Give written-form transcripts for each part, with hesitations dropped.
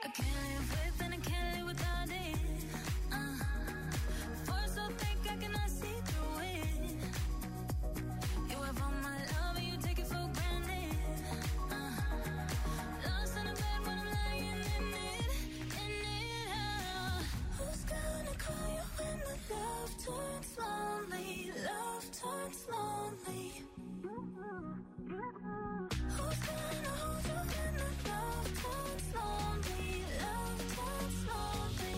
I can't live with and I can't live without it. Force so thick I cannot see through it. You have all my love and you take it for granted. Lost in the bed when I'm lying in it. Who's gonna call you when the love turns lonely? Love turns lonely. Who's gonna hold you when the love turns lonely? Love turns lonely.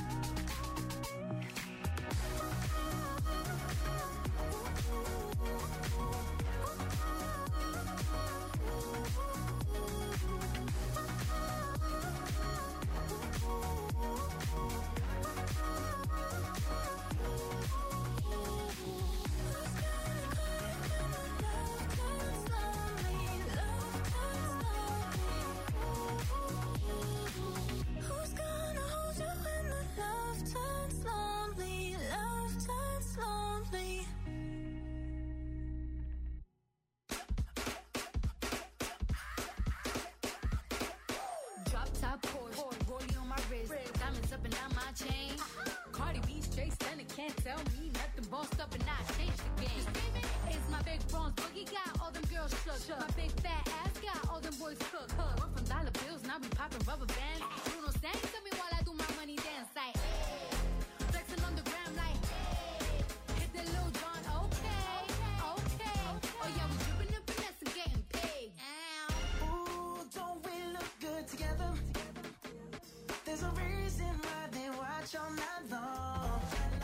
Who's gonna hold you when the love turns lonely? Love turns lonely. Drop top Porsche, rollie on my wrist, diamonds up and down my chain. Cardi B straight stunning, can't tell me nothing. Bossed up and I changed the game. It's my big bronze boogie, got all them girls shook. My big fat ass got all them boys cooked. We're from dollar bills, now we popping rubber bands. Bruno sang to me while I do my money dance like, hey. Flexing on the gram like, hey. Hit the Lil Jon, okay, okay. Oh yeah, we dripping the finesse and getting paid. Ooh, don't we look good together? There's a reason why they watch all night long.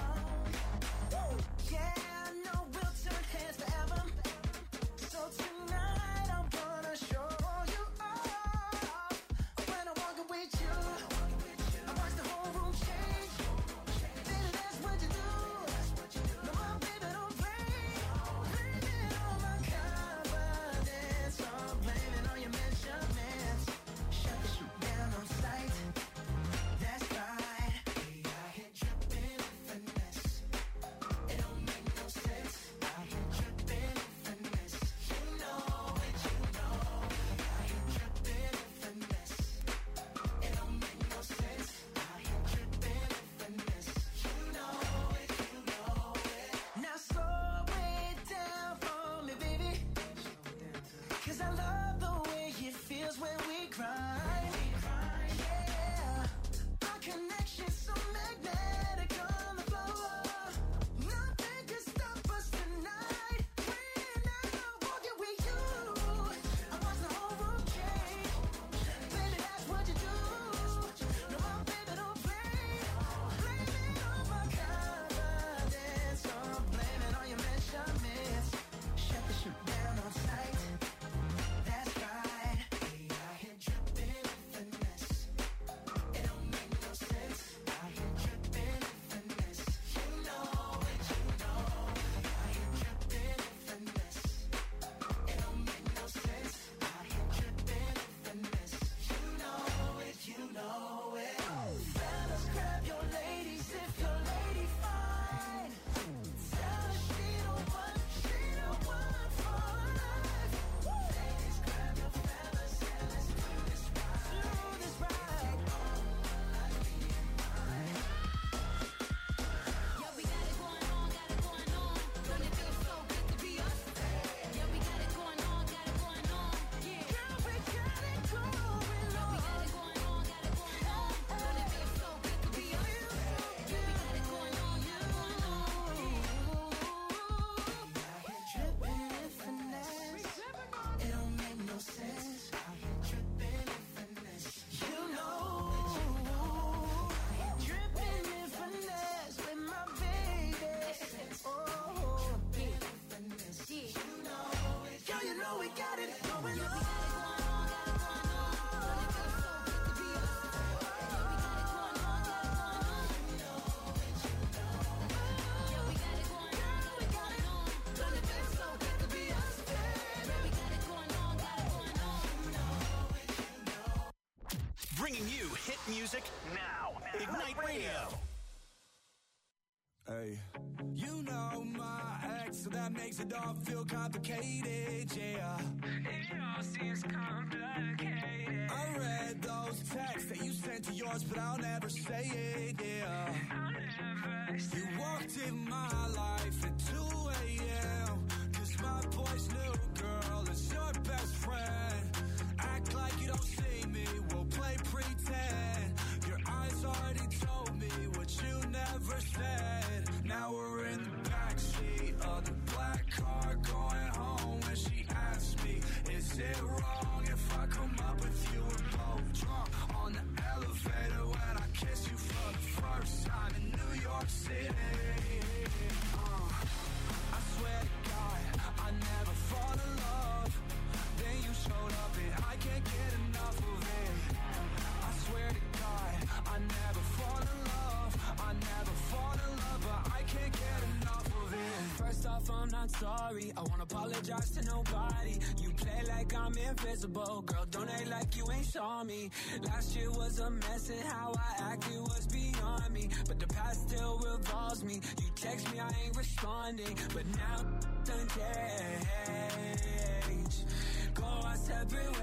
Woo! Yeah, I know we'll turn heads forever. So tonight I'm gonna show you off. When I'm walking with you, I watch the whole room change. Baby, that's what you do. No, my baby, don't play. Blame it on my confidence. I'm blaming on your measurements. Shut the shoot down on sight. That's right. Hey, I hit dripping with finesse. It don't make no sense. I hit dripping with finesse. You know it, you know it. I hit dripping with finesse. It don't make no sense. I hit dripping with finesse. You know it, you know it. Now slow it down for me, baby. 'Cause I love the way it feels when we grind. Yeah. Our connection's so magnetic on the floor. Nothing can stop us tonight. When I'm walking with you, I watch the whole room change. Baby, that's what you do. No, my baby, don't play. Blame it on my confidence. I'm blaming on your measurements. Shut the shoot down on sight. That's right. Hey, I hit dripping with finesse. It don't make no sense. I hit dripping with finesse. You know it, you know it. I hit dripping with finesse. It don't make no sense. I hit dripping with finesse. You know it, you know it. Fellas, grab your ladies if your lady fine. Tell her she don't want for life. Ladies, grab your fellas and let's do this right. Yeah, we got it going on, got it going on. Don't it feel so good to be us? Yeah, we got it going on, got it going on. Yeah, Girl, we got it going on. yeah, we got it going on, got it going on. Don't it feel so good to be us? Yeah, we got it going on, got it going on. I hit dripping with finesse. It don't make no sense. I hit dripping with finesse. You know. I hit dripping with finesse with my baby. Oh, dripping with finesse. You know it. Girl, you know we got it going on. Bringing you hit music now. Ignite Radio. Hey, you know my ex, so that makes it all feel complicated, yeah. It all seems complicated. I read those texts that you sent yours, but I'll never say it, yeah. You walked in my life at 2 a.m. Cause my boy's new girl is your best friend. Act like you don't see me, we'll play pretend. Your eyes already told me what you never said. Now we're in the backseat of the black car going home. When she asks me, is it wrong if I come up with you? We're both drunk on the elevator when I kiss you for the first time in New York City. I swear to God, I never fall in love. Then you showed up and I can't get enough of it. I swear to God, I never fall in love. I never fall in love, but I can't get enough of it. First off, I'm not sorry. I won't apologize to nobody. You play like I'm invisible. Girl, don't act like you ain't saw me. Last year was a mess and how I acted was beyond me. But the past still revolves me. You text me, I ain't responding. But now done change. Go our separate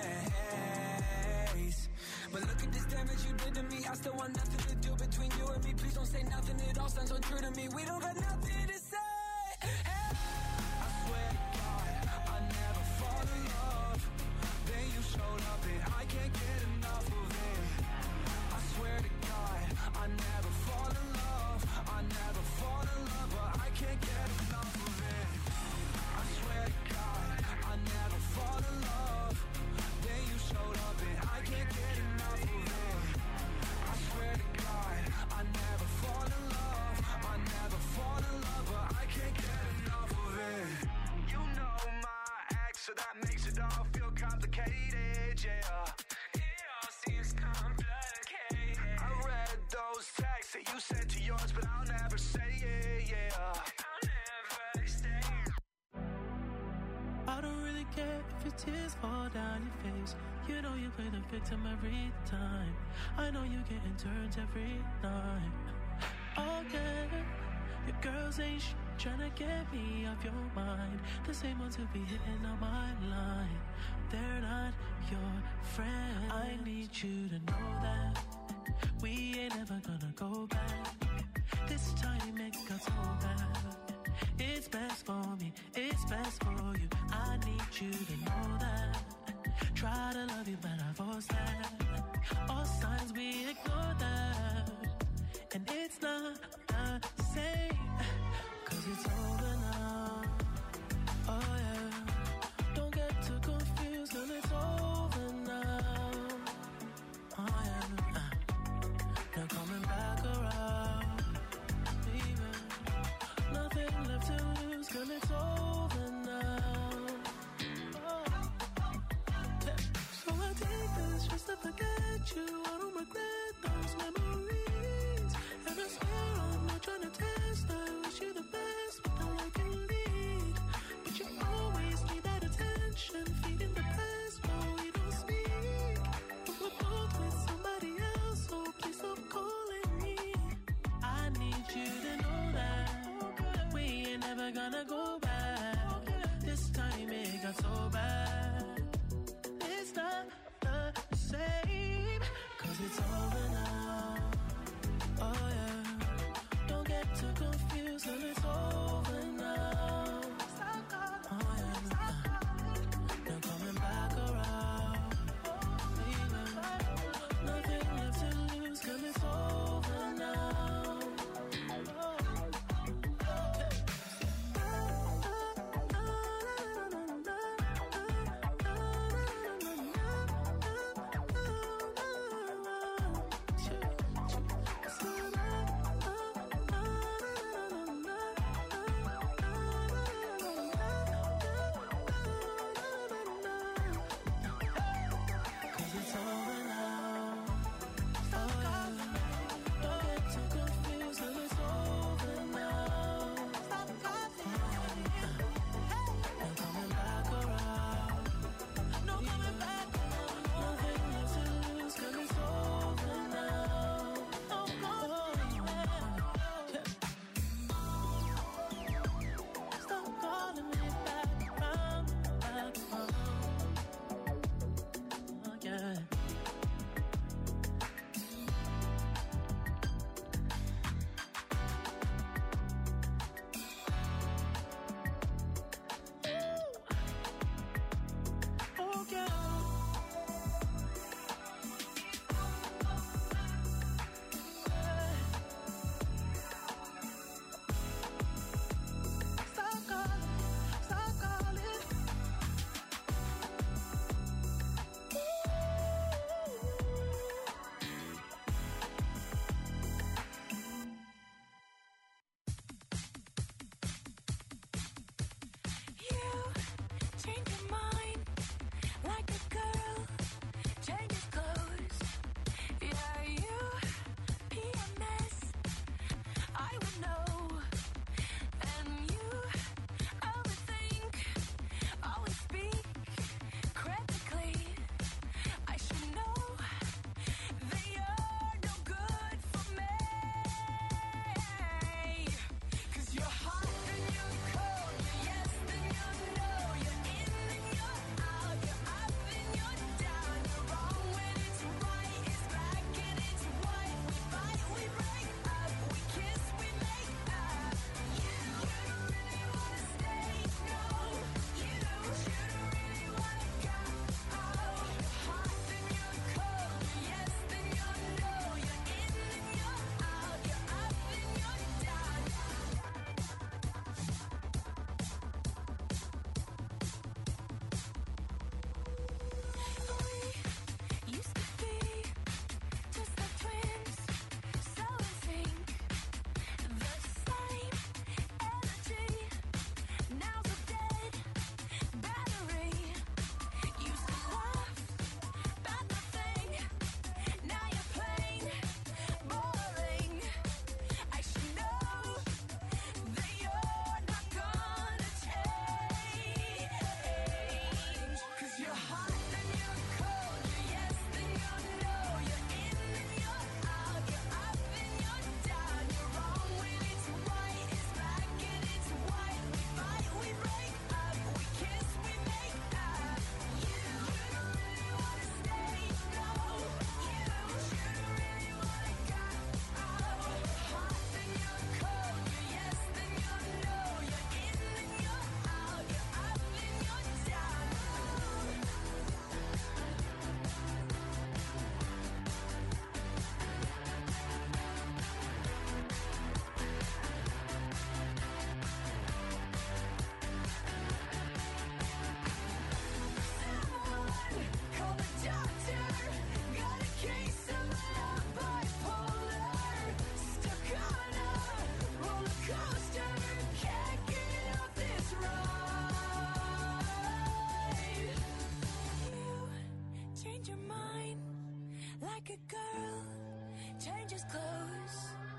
ways. But look at this damage you did to me. I still want nothing to do between you and me. Please don't say nothing, it all sounds so true to me. We don't got nothing to say. Hey. I swear to God, I never fall in love. Then you showed up and I can't get enough of it. I swear to God, I never fall in love. I never fall in love, but I can't get enough of it. I swear to God, I never fall in love. Then you showed up and I can't get enough of it. I swear to God, I never fall in love. I never fall in love, but I can't get enough of it. You know my ex, so that makes it all feel complicated, yeah. It all seems complicated. I read those texts that you sent to yours, but I'll never say it, yeah. I'll never stay. I don't really care if your tears fall down your face. You know you play the victim every time. I know you're getting turns every night. Oh yeah, your girls ain't trying to get me off your mind. The same ones who be hitting on my line. They're not your friend. I need you to know that we ain't ever gonna go back. This time it got so bad. It's best for me, it's best for you. I need you to know that. Try to love you, but I force that. All signs we ignore that. And it's not the same, cause it's over now. Oh yeah, don't get too confused, cause it's over now. Oh yeah, now coming back around. Even nothing left to lose, cause it's over now. Oh. So I take this just to forget you. naked girl changes clothes.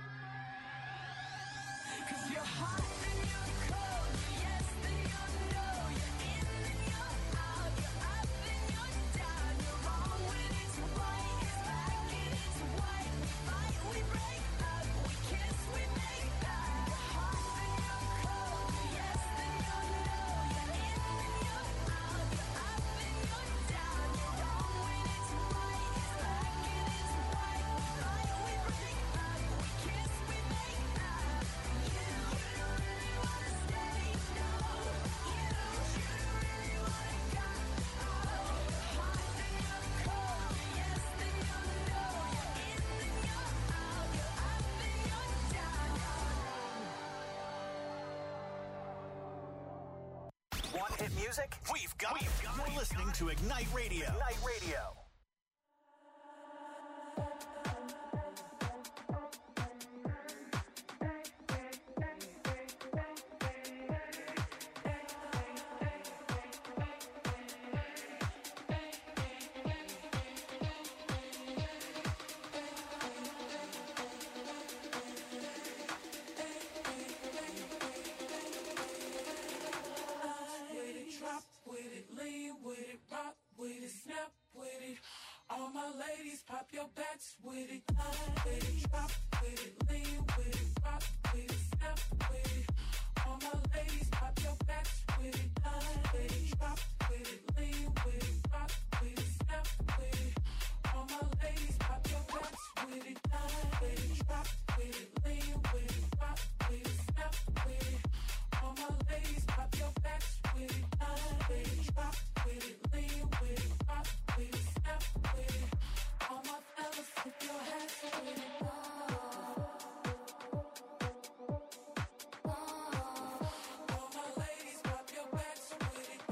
'Cause you're hot and you're cold, you're yes and you're no, you're in and you're out, you're up and you're down, you're wrong when it's right, it's black and it's white, we fight, we break up, we kiss, we make up. You're hot and you're cold, you're yes and you're no, you're in and you're out, you're up and you're down, you're wrong when it's right, it's black and it's white, we fight, we break up, we kiss, we make up. You don't really wanna stay, no. You don't really wanna go. Oh, you're hot and you're cold, you're yes and you're no, you're in and you're out, you're up and you're down. Want hit music? We've got it. You're listening to Ignite Radio. Ignite Radio. With it, drop with it, lean with it, rock with it, snap with it. All my ladies, pop your backs with it. With it, drop with it, lean with it, rock with it, snap with it. All my ladies, pop your backs with it. With it, drop with it, lean with it, rock with it, snap with it. All my ladies, pop your backs with it. With it, drop with it, lean with it, rock with it, snap with it. All my ladies, pop your backs with it. With it, drop with it, lean with it, rock with it, snap with it. All my fellas, put your hands with it. All my ladies, pop your backs with it.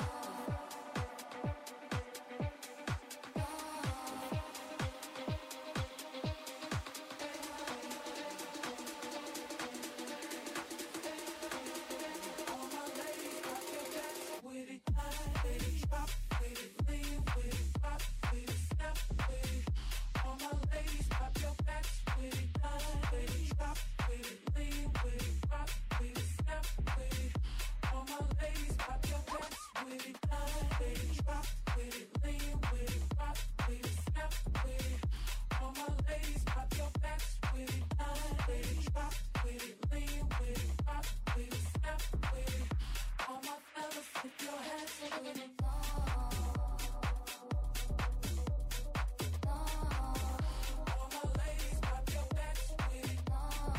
All my ladies, pop your backs with it. With it, drop with it, lean with it, rock with it, snap with it. All my ladies, pop your backs with it. With it, drop with it, lean with it, rock with it, snap with it. All my ladies, pop your backs with it. With it, drop with it, lean with it, rock with it, snap with it. All my ladies, pop your backs with it. With it, drop with it, lean with it, rock with it, snap with it. All my fellas, put your hands with it. All my ladies, pop your backs with it.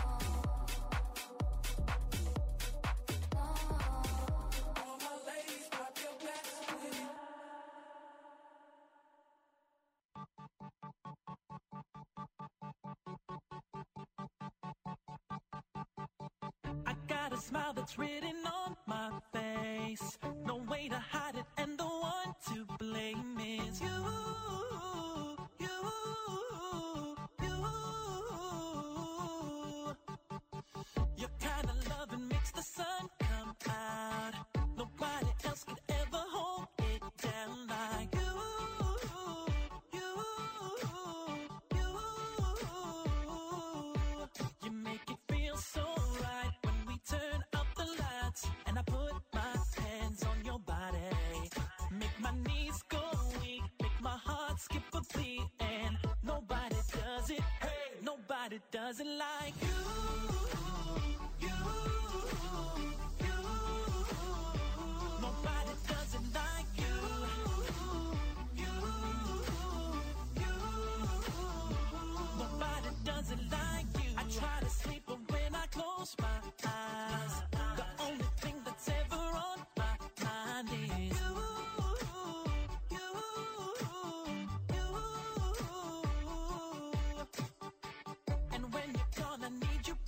All my ladies, pop your backs with it. I got a smile that's written on my face. No way to hide it, and the one to blame is you. You, you. Your kind of loving makes the sun come out. Nobody else could ever hold it down like you. You, you. You make it feel so right when we turn out the lights and I put my hands on your body. Make my knees go weak, make my heart skip a beat, and nobody does it. Hey, nobody does it like you. You, you. Nobody does it like you. You, you. Nobody does it like you. I try to sleep, but when I close my eyes, the only thing that's ever on my mind is you, you, you. And when you're gone, I need you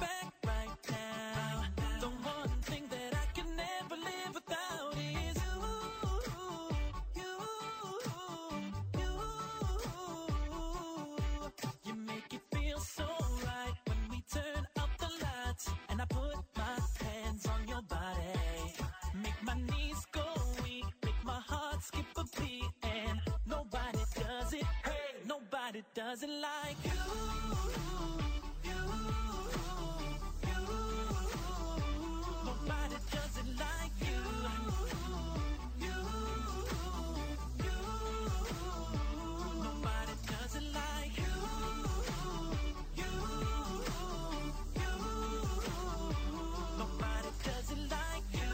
doesn't like you. Nobody doesn't like you. Nobody doesn't like you. Nobody doesn't like you.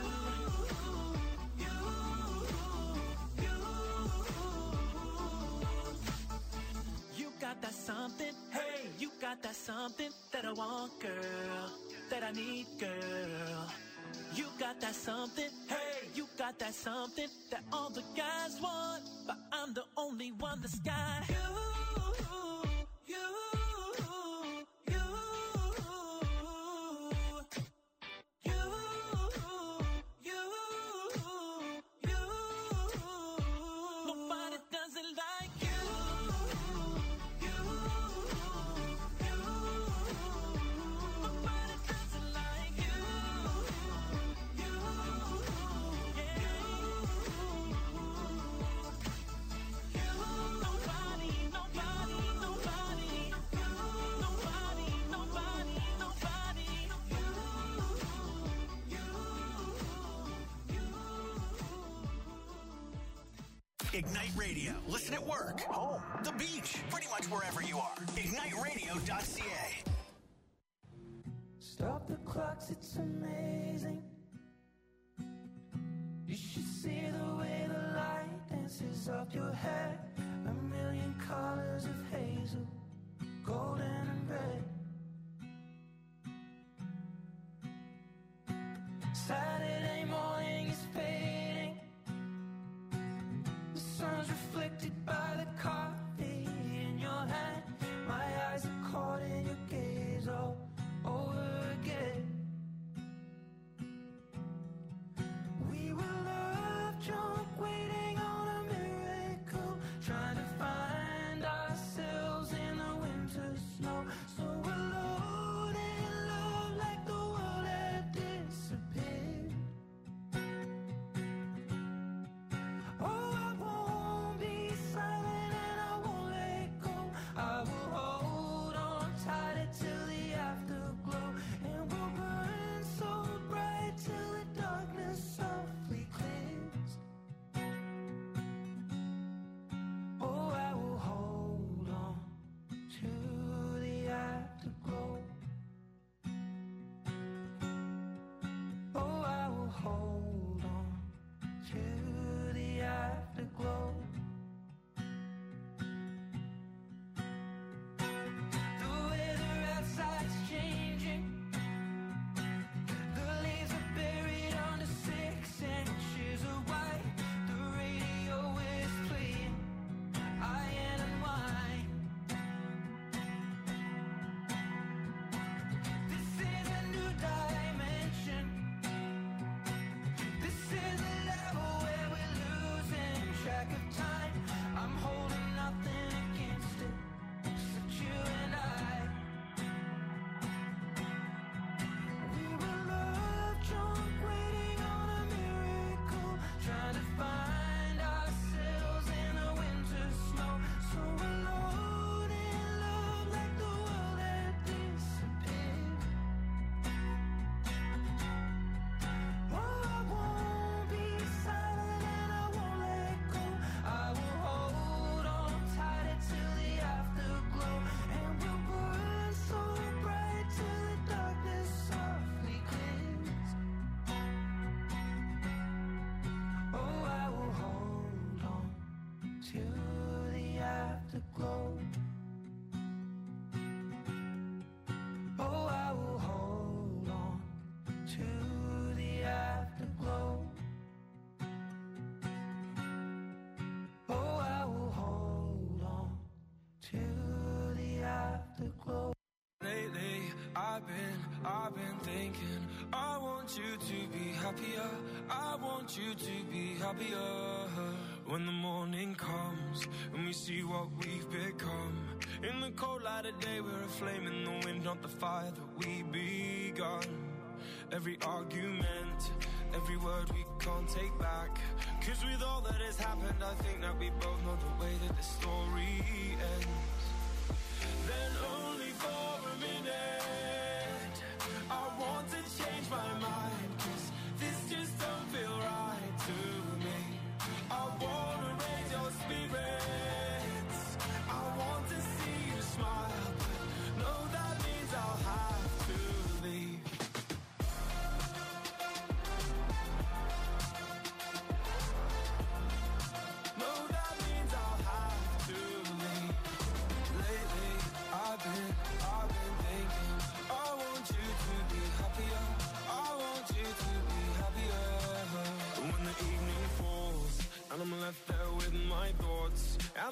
You got that something, hey, you got that something that I want, girl, that I need, girl. You got that something, hey, you got that something that all the guys want, but I'm the only one that's got you. Nobody doesn't like you. Nobody doesn't like you. Ignite Radio. Listen at work, home, the beach, pretty much wherever you are. IgniteRadio.ca. Stop the clocks, it's amazing. You should see the way the light dances up your hair. A million colors of hazel, golden and red. Saturday morning is fading. The sun's reflected by the coffee in your hand. My eyes are caught in your gaze all over again. We were love drunk, waiting on a miracle, trying to find ourselves in the winter snow. So alone in love, like the world had disappeared. Oh, I won't be silent and I won't let go. I will hold on tighter till the afterglow, and we'll burn so bright till the darkness softly clears. Oh, I will hold on to the afterglow. Oh, I will hold on to the afterglow. The weather outside's changing. The leaves are buried under 6 inches of white. The radio is playing Iron and Wine. This is a new dimension. This is a level where we're losing track of time. I'm holding nothing against it, except you and I. We were love drunk, waiting on a miracle, trying to find ourselves in the winter snow. So alone in love, like the world had disappeared. Oh, I won't be silent and I won't let go. I will hold on tighter till the afterglow, and we'll burn so bright till the darkness softly clears. Oh, I will hold on to the afterglow. Oh, I will hold on to the afterglow. Oh, I will hold on to the afterglow. Lately, I've been thinking, I want you to be happier. I want you to be happier. When the morning comes and we see what we've become, in the cold light of day, we're a flame in the wind, not the fire that we begun. Every argument, every word we can't take back. 'Cause with all that has happened, I think that we both know the way that the story ends.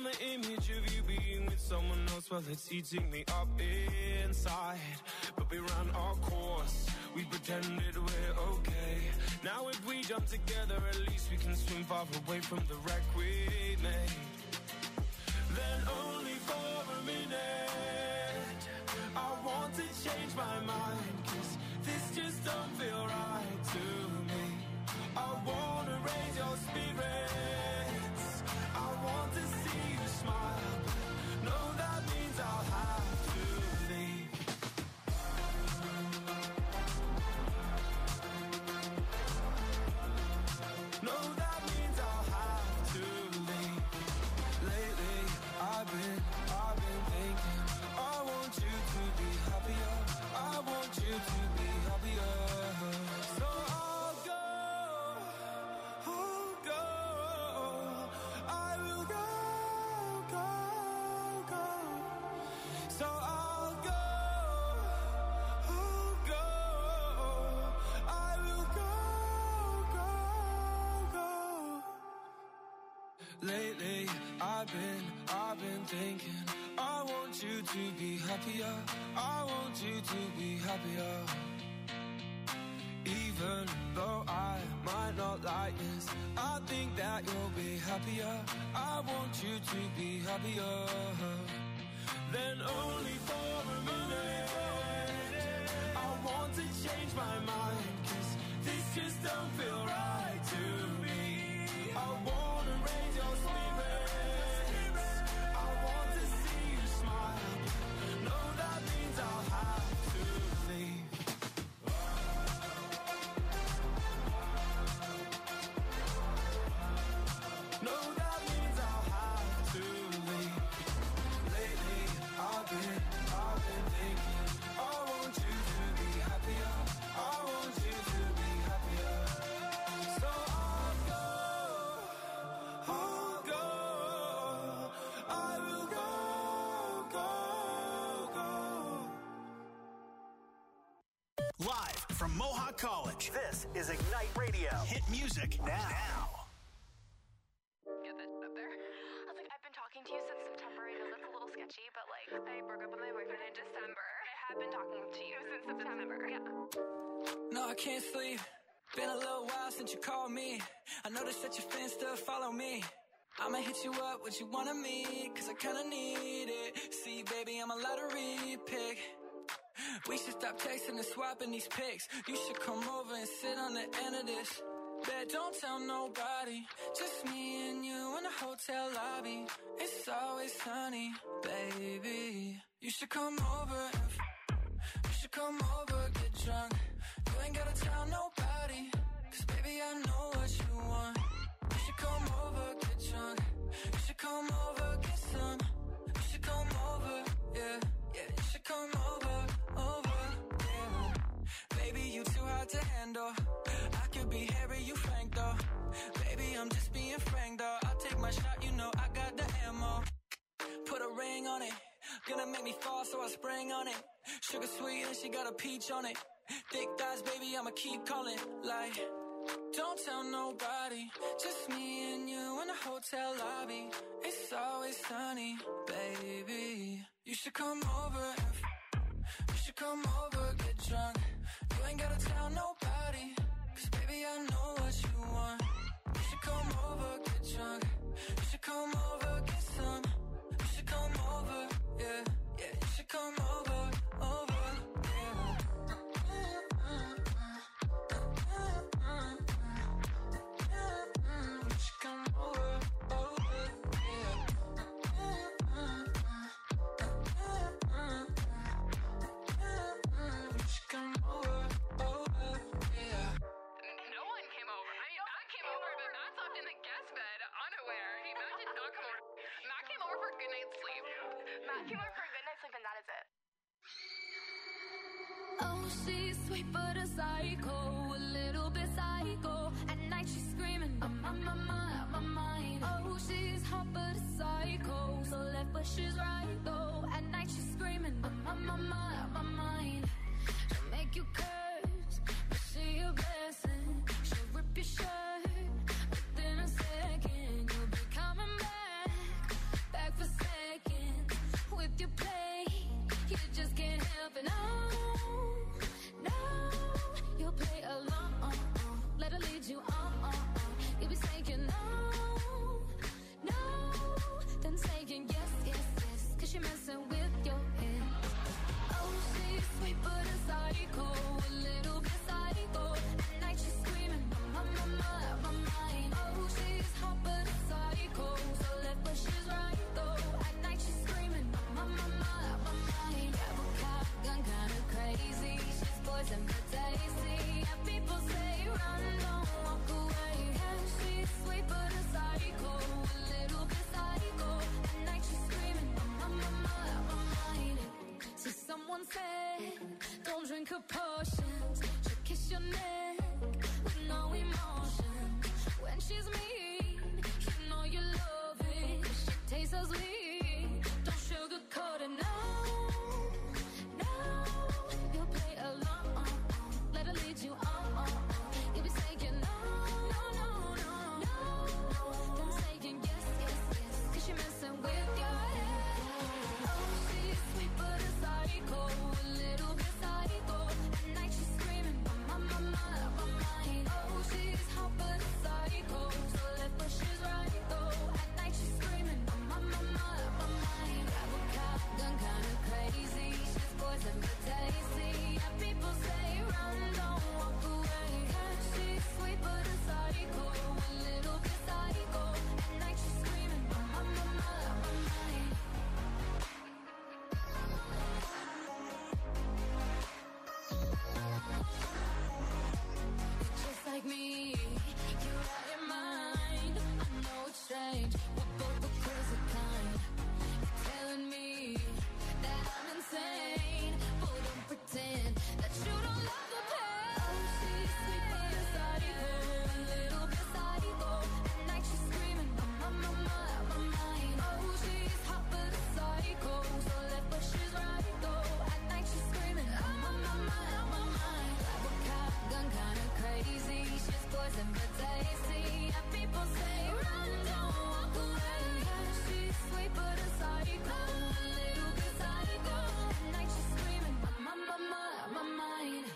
from an image of you being with someone else, well, it's eating me up inside. But we ran our course, we pretended we're okay. Now if we jump together, at least we can swim far away from the wreck we made. Then only for a minute, I want to change my mind, 'cause this just don't feel right to me. I wanna raise your spirits, I want to see you smile. No, that means I'll have to leave. No, that means I'll have to leave. Lately, I've been thinking, I want you to be happier, I want you to be happier. So I'll go, I will go. So I'll go, I will go. Lately, I've been thinking, I want you to be happier, I want you to be happier. Even though I might not like this, I think that you'll be happier, I want you to be happier. Then only for a minute, I want to change my mind, 'cause this just don't feel right to me. I wanna raise your spirits, I want to see you smile. No, that means I'll have to leave. No, that means I'll have to leave. Lately, I've been thinking, I want you to be happier, I want you to be happier. So I'll go, I will go. Live from Mohawk College, this is Ignite Radio. Hit music now. Get that up there. I was like, I've been talking to you since September. I know that's a little sketchy, but like, I broke up with my boyfriend in December. I have been talking to you since September. Yeah. No, I can't sleep. Been a little while since you called me. I noticed that your fans still follow me. I'ma hit you up, what you wanna meet, 'cause I kinda need it. See, baby, I'm a lottery pick. We should stop texting and swapping these pics. You should come over and sit on the end of this. Bet don't tell nobody, just me and you in the hotel lobby. It's always sunny, baby. You should come over and you should come over, get drunk. You ain't gotta tell nobody, 'cause baby I know what you want. You should come over, get drunk. You should come over, get some. You should come over, yeah, yeah. You should come over, yeah. Baby, you too hard to handle. I could be Harry, you Frank though. Baby, I'm just being frank though. I'll take my shot, you know I got the ammo. Put a ring on it, gonna make me fall, so I spring on it. Sugar sweet and she got a peach on it. Thick thighs, baby, I'ma keep calling. Like, don't tell nobody, just me and you in the hotel lobby. It's always sunny, baby. You should come over and you should come over, get drunk. You ain't gotta tell nobody, 'cause baby I know what you want. You should come over, get drunk. You should come over, get some. You should come over, yeah, yeah. You should come over, yeah. You should come over, yeah. You should come over, yeah. No one came over. I mean, Matt came over, but Matt slept in the guest bed, unaware. Matt did not come over. Matt came over for a good night's sleep. Matt came over for a good night's sleep, and that is it. Oh, she's sweet but a psycho, a little bit psycho. At night she's screaming, I'm on my mind. Oh, she's hot but a psycho, so left but she's right though. At night she's screaming, I'm on my mind. She'll make you curse, but she a blessing. She'll rip your shirt within a second. You'll be coming back you just can't help it. No, no, you'll play along. Let her lead you on. You'll be saying no, no, then saying yes, yes, yes, 'cause you're messing with your head. Oh, she's sweet but a psycho, a little bit psycho. At night she's screaming, my mind. Oh, she's hot but a psycho, so left but she's right though. At night she's screaming, my mind. Grab a cop, gun kinda crazy. She's poison but tasty. And people say run, don't walk away. And she's sweet but a psycho, a little bit psycho. At night she's screaming, my mind. So someone said, don't drink her potions. She'll kiss your neck with no emotion. When she's mean, you know you love it. She tastes so sweet, don't sugarcoat it. No, no, you'll play along. Let her lead you on. You'll be saying no, no, no, no, no, then saying yes, yes, yes, 'cause you're messing with your head. Oh, she's sweet but a psycho, a little bit psycho. At night she's screaming, my mind. Oh, she's hot but a psycho, so left but she's right though. At night she's screaming, my mind. Grab a cop, gun kinda crazy. She's poison but tasty. And people say run, don't walk away. And she's sweet but a psycho, a little bit psycho. At night she's screaming, my mind. Just like me, you're out your mind. I know it's strange, we're both the crazy kind. You're telling me that I'm insane, but don't pretend that you don't love the pain. Oh, she's sweet but a psycho, a little bit psycho. At night she's screaming, my mind. Oh, she's hot but a psycho, so left but she's right though. At night she's screaming, my mind. Grab a cop, gun kinda crazy. She's poison but tasty. And people say run, don't walk away. She's sweet but a psycho, a little bit psycho. At night she's screaming, my mind.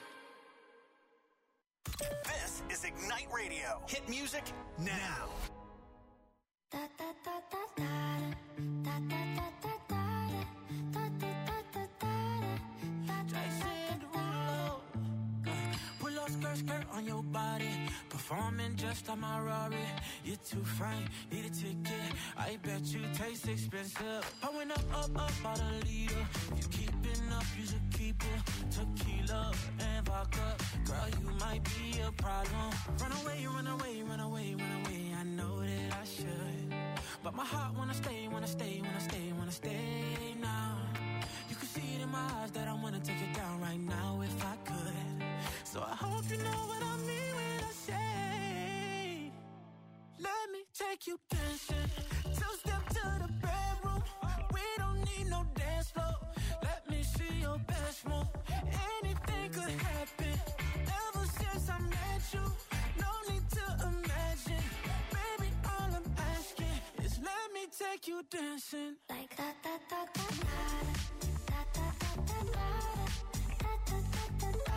This is Ignite Radio. Hit music now. Da da da da da da da da da da da da da da da. Jason Derulo. Pull up skirt on your body. Performing just like my Rari. You're too fine, need a ticket. I bet you taste expensive. I went up about a liter. You keeping up, you should keep it. Tequila and vodka. Girl, you might be a problem. Run away, run away, run away, run away. I know that I should. But my heart wanna stay, wanna stay, wanna stay, wanna stay now. You can see it in my eyes that I wanna take it down right now if I could. So I hope you know what I mean when I say, let me take you dancing. Two-step to the bedroom. We don't need no dance floor. Let me see your best move. Anything could happen. Ever since I met you, no need to imagine. Baby, all I'm asking is let me take you dancing. Like da da da da da da da da da da da da da da da.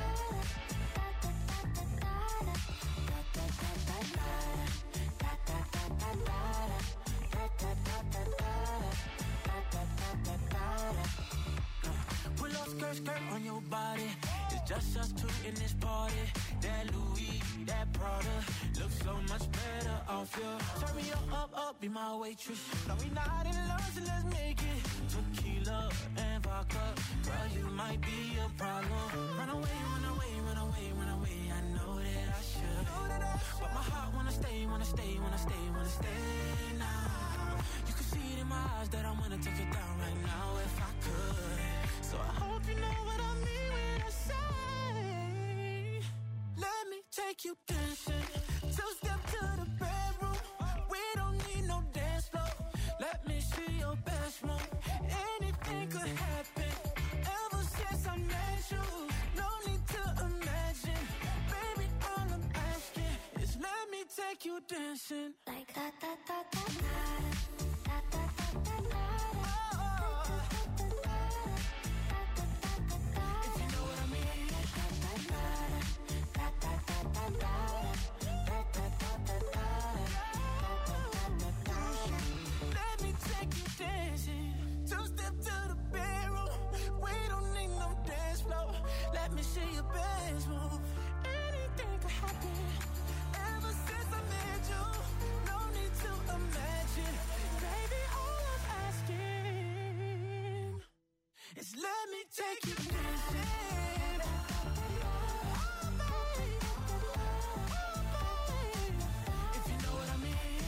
Pull up skirt on your body. It's just us two in this party. That Louis, that Prada looks so much better off you. Turn me up, be my waitress. No, we not in love, so let's make it. Tequila and vodka. Girl, you might be a problem. Run away, run away, run away, run away. I know that I should. But my heart wanna stay, wanna stay, wanna stay, wanna stay now. You can see it in my eyes that I wanna take it down right now if I could. So I hope you know what I mean when I say, let me take you dancing. Two-step to the bedroom. We don't need no dance floor. Let me see your best move. Anything could happen. Ever since I met you, no need to imagine. Baby, all I'm asking is let me take you dancing. Like da da da da da da da da da da da. me see your best move. Anything could happen. Ever since I met you, no need to imagine. Baby, all I'm asking is let me take you dancing. Oh, babe. If you know what I mean.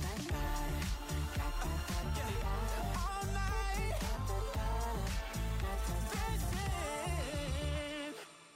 Yeah. All night. Dancing.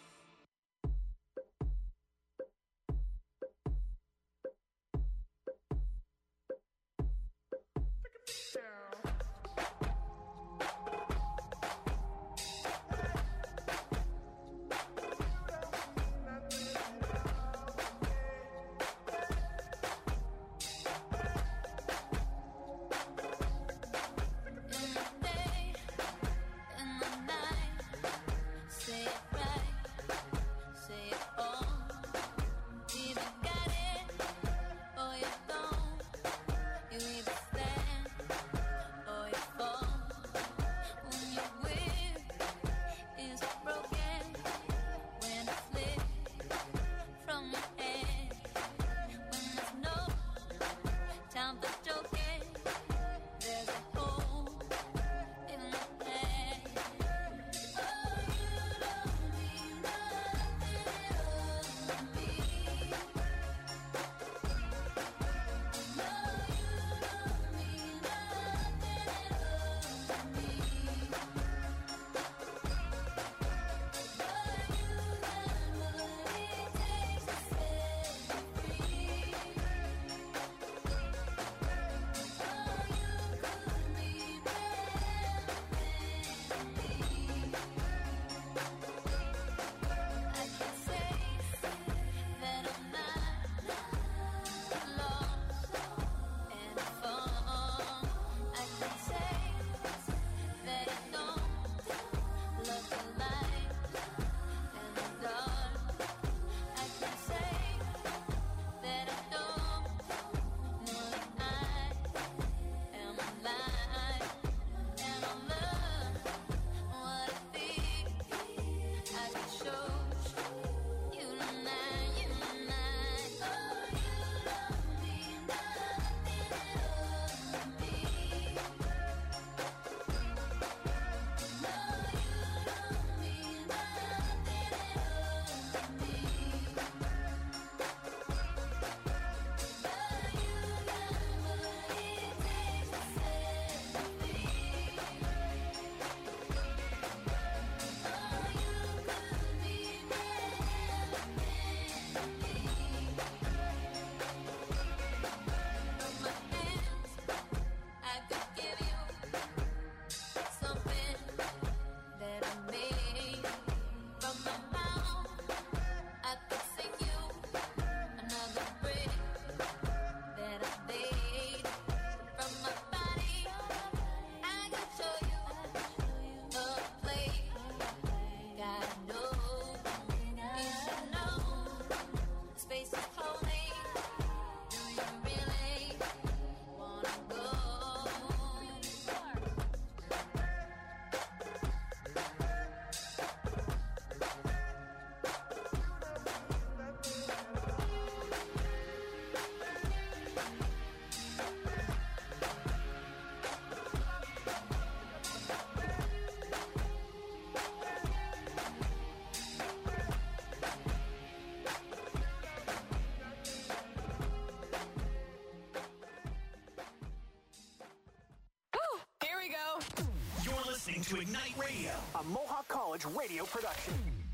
listening to Ignite Radio, a Mohawk College radio production.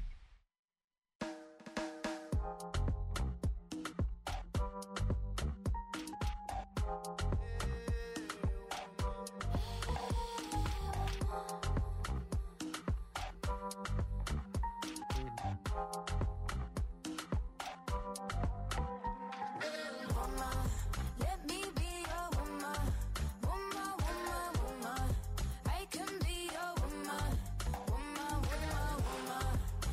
Let me be your woman, woman, woman, woman. I can be your woman, woman, woman, woman.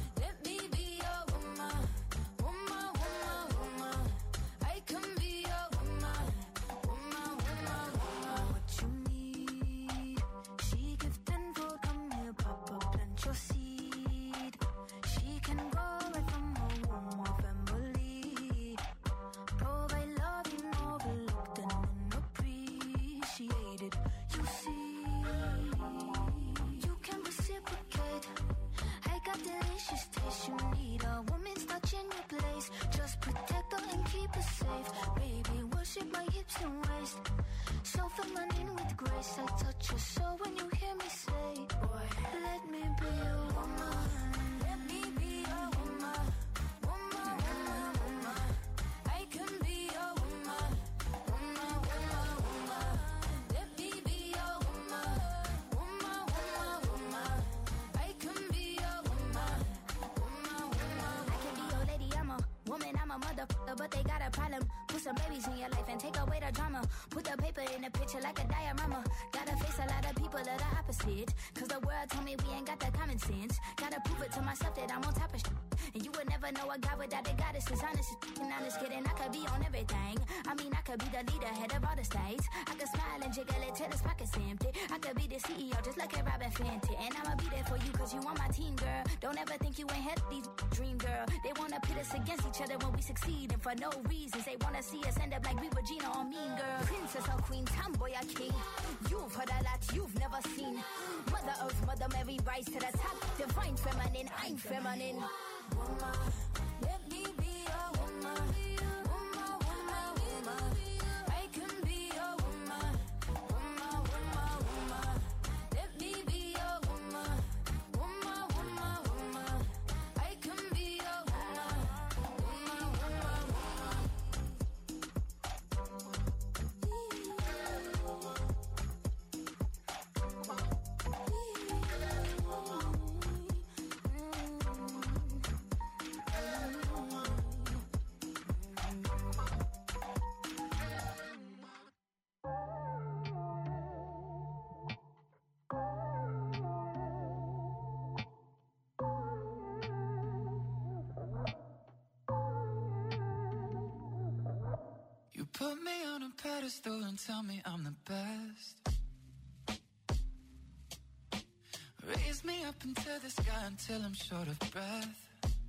shape my hips and waist. So feminine with grace. I touch your soul when you hear me say, boy, let me be your woman. Let me be your woman. Woman, woman, woman. I can be your woman. Woman, woman, woman. Let me be your woman. Woman, woman, woman. I can be your woman. Woman, woman. I can be your lady, I'm a woman, I'm a motherfucker, but they got a problem. Put some babies in your life and take away the drama. Put the paper in the picture like a diorama. Gotta face a lot of people that are opposite. Cause the world told me we ain't got the common sense. Gotta prove it to myself that I'm on top of shit. And you would never know a guy without a goddess is honest and honest kidding. I could be on everything. I mean, I could be the leader, head of all the states. I could smile and jiggle it till his pockets empty. I could be the CEO just like a Robin Fenty. And I'ma be there for you cause you on my team, girl. Don't ever think you ain't had these dream, girl. They wanna pit us against each other when we succeed. And for no reasons, they wanna see us end up like we were Gina or Mean Girl. Princess or queen, tomboy or king. You've heard a lot you've never seen. Mother Earth, Mother Mary, rise to the top. Divine feminine, I'm feminine. Woman, let me be your woman. Woman, woman, woman. I can be your woman. Woman, woman, woman. Let me be your woman. Woman, woman, woman. I can be your woman. Woman, woman, woman. You put me on a pedestal and tell me I'm the best. Raise me up into the sky until I'm short of breath.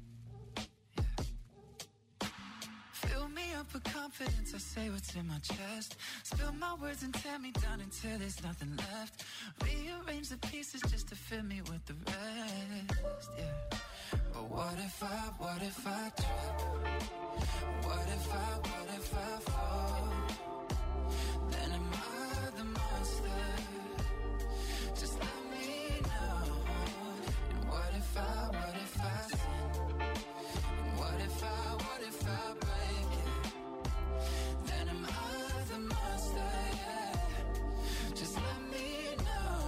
Yeah. Fill me up with confidence, I say what's in my chest. Spill my words and tear me down until there's nothing left. Rearrange the pieces just to fill me with the rest. Yeah. But what if I trip? What if I fall? Then am I the monster? Just let me know. And what if I sin? And what if I break it? Then am I the monster? Yeah. Just let me know.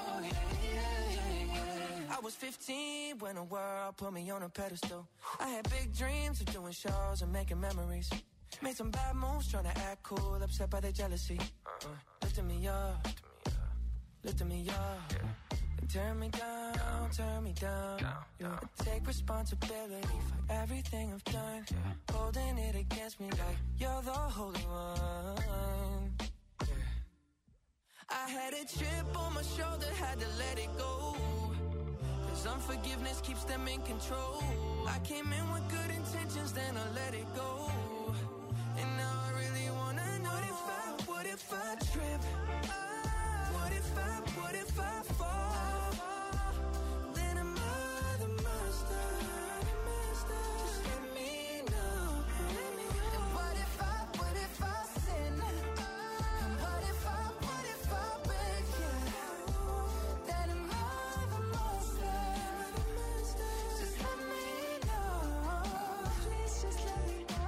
Yeah. I was 15 when the world put me on a pedestal. I had big dreams of doing shows and making memories. Made some bad moves trying to act cool, upset by their jealousy. Lifting me up, lifting me up. And turn me down. Yeah. I take responsibility for everything I've done. Holding it against me like you're the holy one. I had a chip on my shoulder, had to let it go. Cause unforgiveness keeps them in control. I came in with good intentions, then I let it go. And now I really wanna know what if I trip? What if I fall? Then am I the monster? Just let me know. And what if I sin? And what if I break it? Then am I the monster? Just let me know. Please just let me know.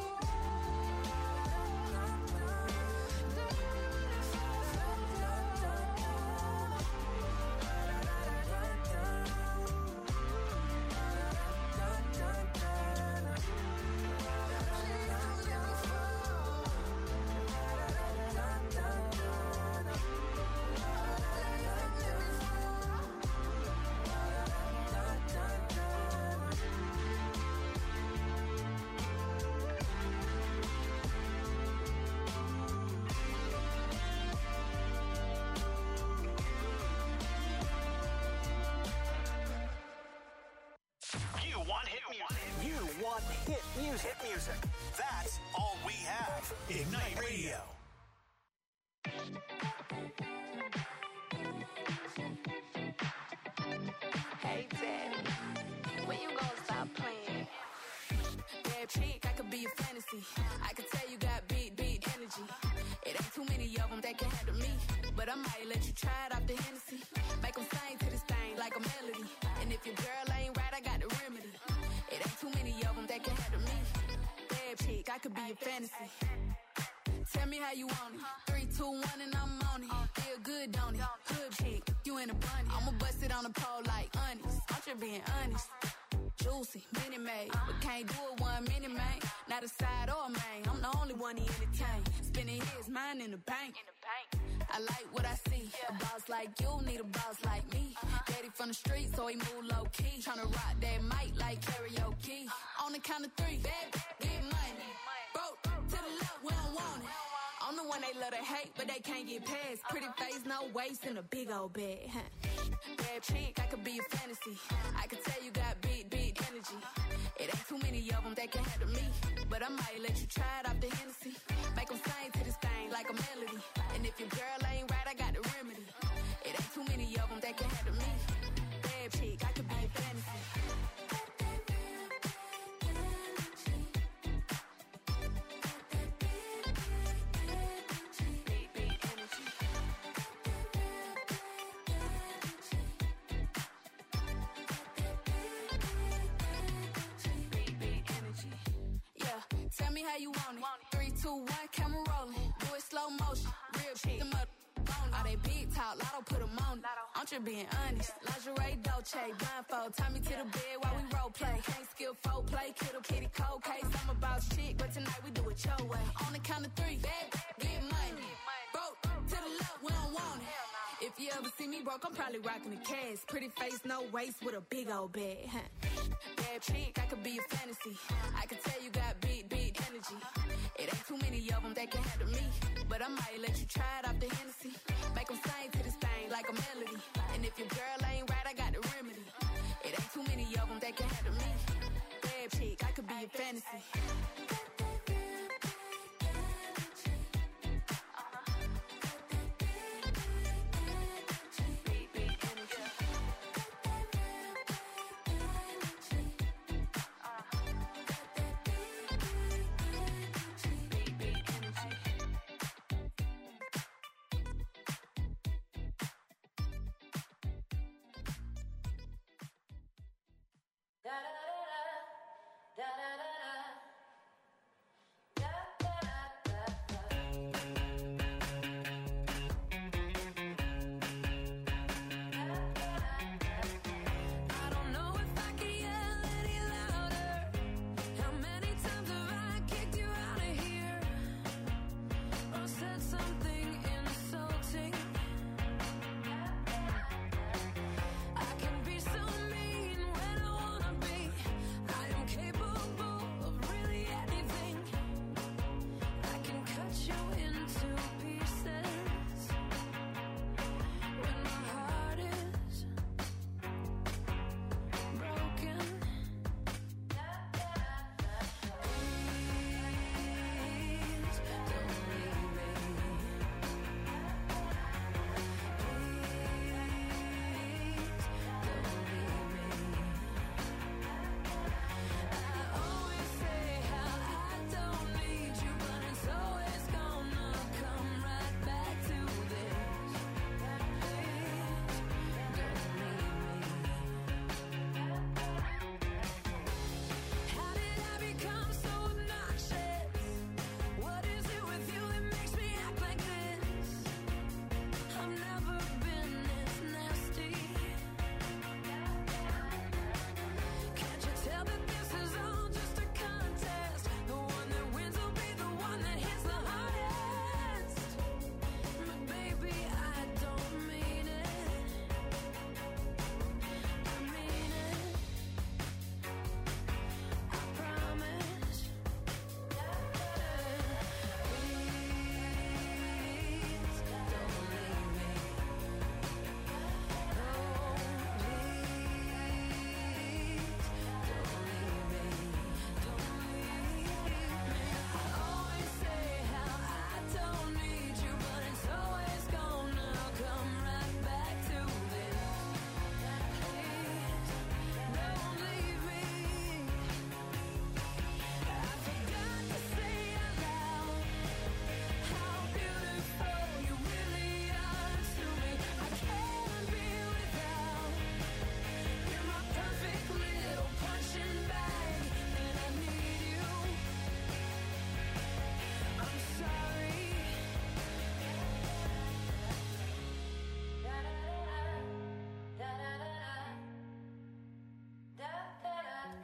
Hit music. That's all we have. Ignite Radio. Hey, Daddy, when you gonna stop playing? Bad chick, I could be a fantasy. I could tell you got beat energy. they can handle me. But I might let you try it off the Hennessy. Make them sing to this thing like a melody. And if your girl ain't right, I got the remedy. It ain't too many of them that can handle me. Bad chick, I could be your fantasy. Tell me how you want it. 3, 2, 1, and I'm on it. Feel good, don't it? Hood chick, you in a bunny. I'ma bust it on the pole like honest. I'm just being honest. Juicy, mini made, but can't do it 1 minute, man. Not a side or a main. I'm the only one he entertain. Spinning his mind in the bank. I like what I see. A boss like you need a boss like me. Daddy from the street, so he move low key. Tryna rock that mic like karaoke. On the count of 3, baby, get money. Broke to the left, we don't want it. I'm the one they love to hate, but they can't get past. Pretty face, no waist, and a big old bag. Bad chick, I could be a fantasy. I could tell you got big energy. It ain't too many of them that can handle me. But I might let you try it off the Hennessy. Make them sing to this thing like a melody. And if your girl ain't right, I got the remedy. It ain't too many of them that can handle me. Bad chick, I could be a fantasy. Tell me how you want it. 3, 2, 1, camera rolling. Do it slow motion. Real chick. Them up all they big talk, Lotto put them on it. I'm just being honest. Lingerie, Dolce, blindfold. Tie me to the bed while we role play. Can't skill folk play. Kittle kitty cold case. I'm a boss chick, but tonight we do it your way. On the count of 3, baby, get money. Broke to the left, we don't want it. If you ever see me broke, I'm probably rocking the cash. Pretty face, no waist, with a big old bag. Bad chick, I could be a fantasy. I could tell you got big energy. It ain't too many of them that can handle me. But I might let you try it off the Hennessy. Make them sing to this thing like a melody. And if your girl ain't right, I got the remedy. It ain't too many of them that can handle me. Bad chick, I could be a fantasy.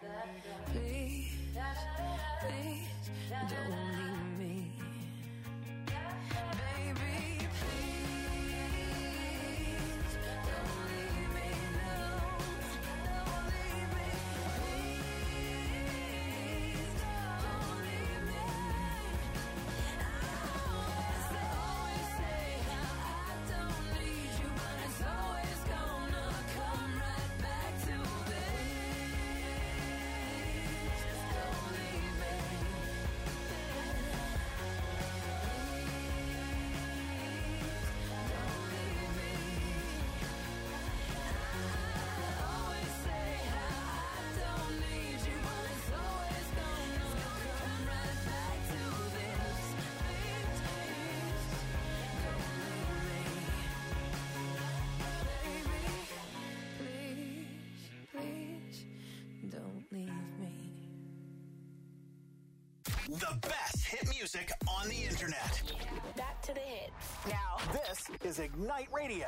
Please, please, don't leave me. Baby, please, don't leave me. No, don't leave me. Please, don't leave me. I always say how I don't need you, but it's always gonna come right back to this. Don't leave me. The best hit music on the internet. Back to the hits. Now, this is Ignite Radio.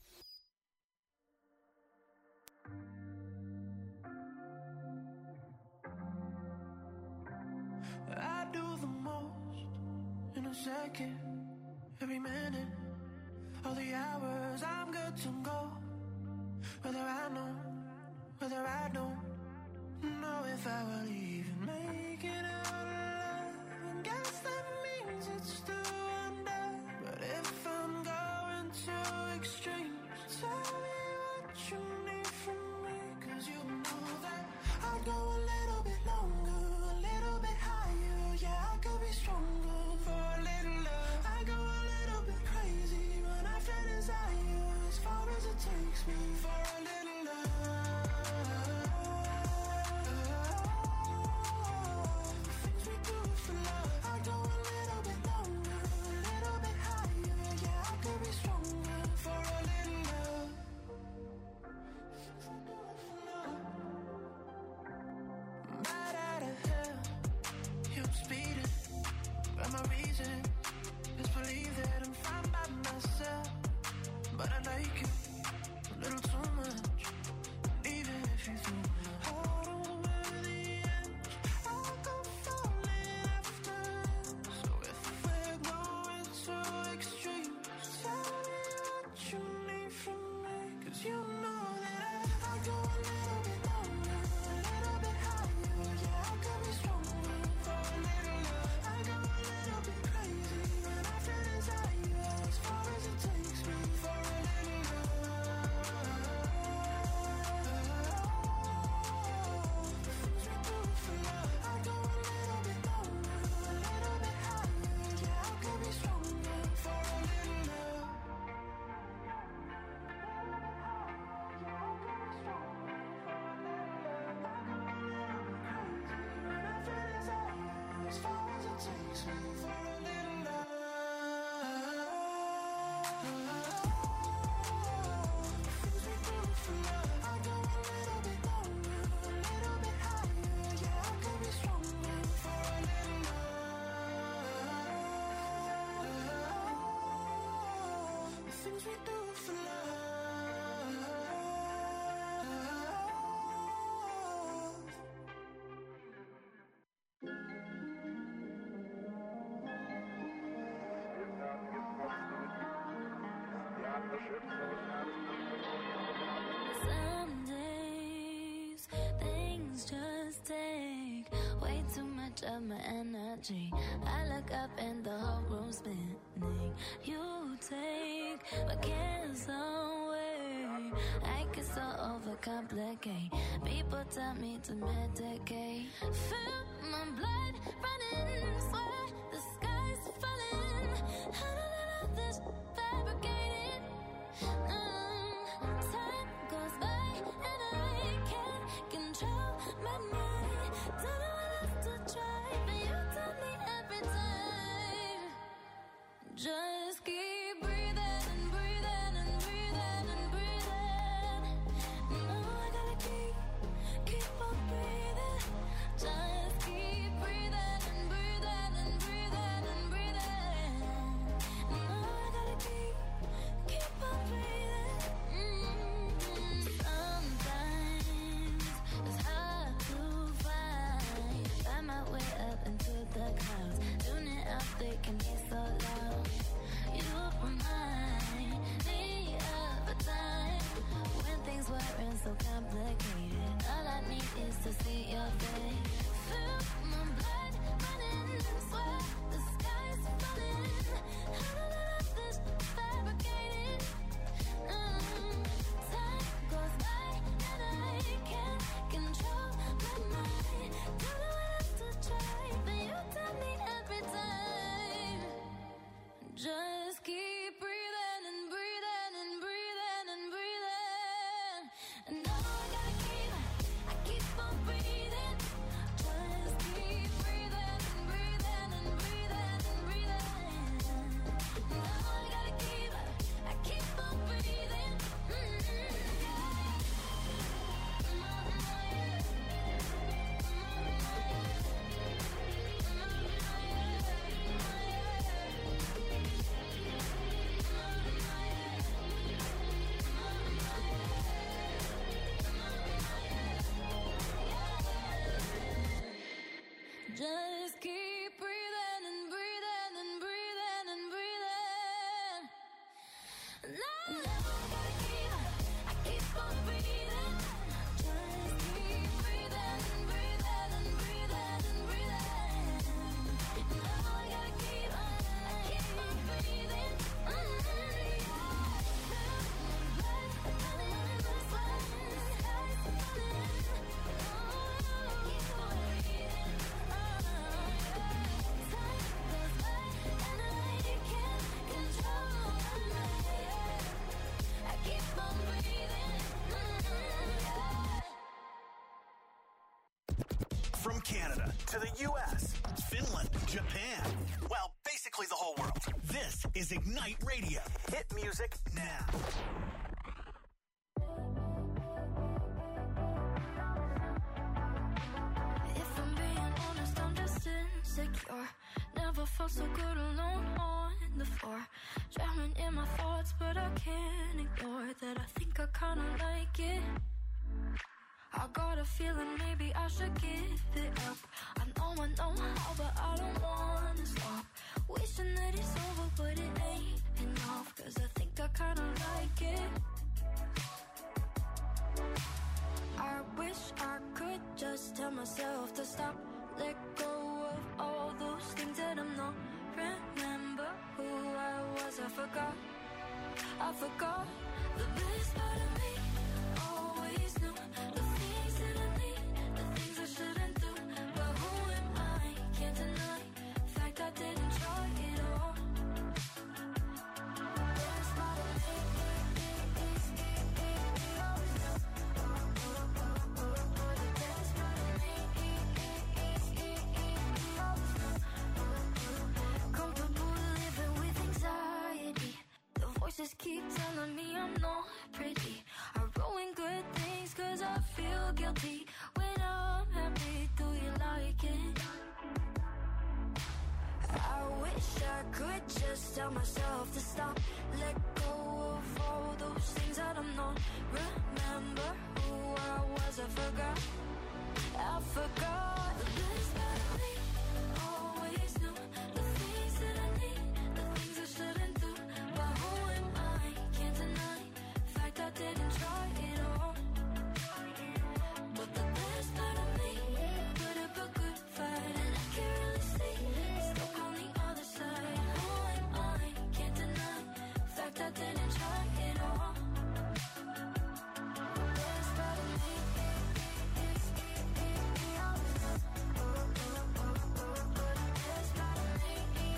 I do the most in a second, every minute, all the hours I'm good to go. Whether I know, whether I don't know if I will even make it out alive. And guess that means it's still under. But if I'm going to extremes, tell me what you need from me. 'Cause you know that I'd go a little bit longer, a little bit higher. Yeah, I could be stronger for a little love. I go a little bit crazy when I feel desire, as far as it takes me for a little love. Things we do for love. I go a little bit longer, a little bit higher. Yeah, I could be stronger for a little love. Right out of hell, yeah, I'm speeding, but my reason is believe that I'm fine by myself. But I like you a little too much, and even if you threw my heart over the edge, I'll go falling after. So if we're going to extremes, tell me what you need from me. 'Cause you know that I go a little bit longer, a little bit higher. Yeah, I could be stronger for a little love. I go a little bit crazy when I feel desire, as far as it takes me for a little love. The things we do for love. I go a little bit longer, a little bit higher. Yeah, I could be stronger for a little love. As far as it takes me for a little love. The things we do for love. I go a little bit longer, a little bit higher. Yeah, I could be stronger for a little love. The things we do for love. Some days things just take way too much of my energy. I look up and the whole room's spinning. You take my cares away. I get so overcomplicate. People tell me to medicate. Feel my blood running, swear the sky's falling. I don't know this fabricated. Time goes by and I can't control my mind. Don't know what else to try, but you tell me every time. Just keep breathing and breathing and breathing and breathing. No, I gotta keep on breathing. Just keep breathing and breathing and breathing. Canada to the U.S., Finland, Japan. Well, basically the whole world. This is Ignite Radio. Hit music now. If I'm being honest, I'm just insecure. Never felt so good alone on the floor. Drowning in my thoughts, but I can't ignore that I think I kinda like it. I got a feeling maybe I should give it up. I know how, but I don't wanna stop. Wishing that it's over, but it ain't enough. Cause I think I kinda like it. I wish I could just tell myself to stop. Let go of all those things that I'm not. Remember who I was, I forgot. The best part of me always knew the things that I need, the things I shouldn't do. But who am I? Can't deny the fact I didn't try it all. The best part of me is always knew. The best part of me always knew. Comfortable living with anxiety. The voices keep telling me I'm not pretty. I ruin good things cause I feel guilty. When I'm happy, do you like it? I wish I could just tell myself to stop. Let go of all those things that I'm not. Remember who I was, I forgot. The best part of me always knew the things that I need, the things I shouldn't do. But who am I? Can't deny the fact I didn't try it all. But the best part of me put up a good fight, and I can't really see it's stuck on the other side. Who am I? Can't deny the fact I didn't try it all. The best part of me is always the best part of me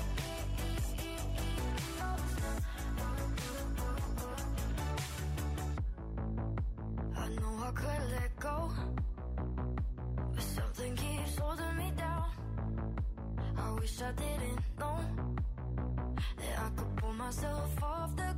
always. I know I could let go, but something keeps holding me down. I wish I didn't know that I could pull myself off the